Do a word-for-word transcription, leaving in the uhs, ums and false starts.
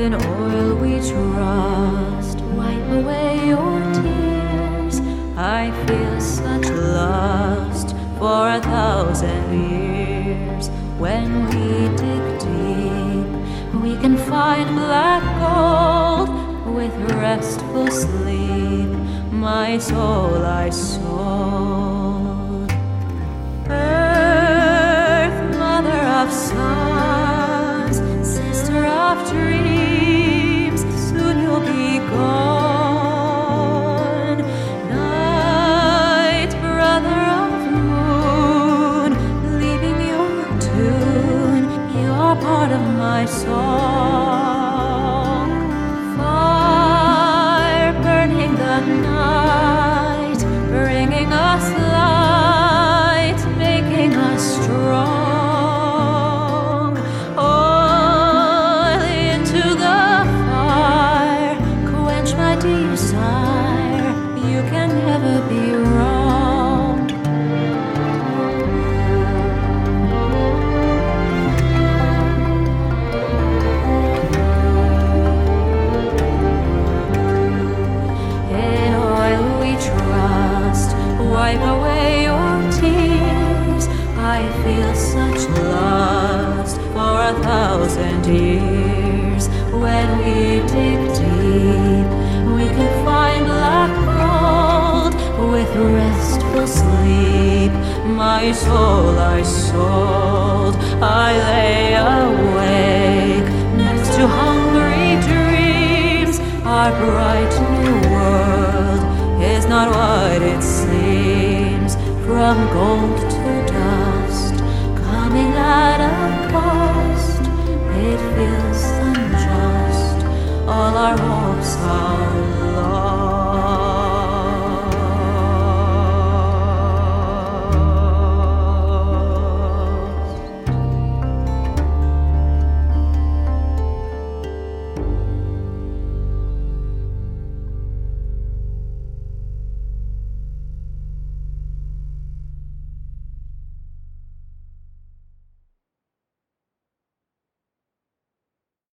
In oil we trust, wipe away your tears. I feel such lust for a thousand years. When we dig deep, we can find black gold. With restful sleep, my soul I sold. Earth, mother of suns, sister of dreams, soon you'll be gone. Night, brother of moon, leaving your tune, you're part of my song. Fire burning the night, bringing us light, making us strong. Oil into the fire, quench my desire, you can never be wrong. In oil we trust, wipe away your tears. I feel such lust for a thousand years. When we dig deep, we can find black gold. With restful sleep, my soul I sold. I lay awake next to hungry dreams. Our bright new world is not what it seems. From gold to dust, coming at us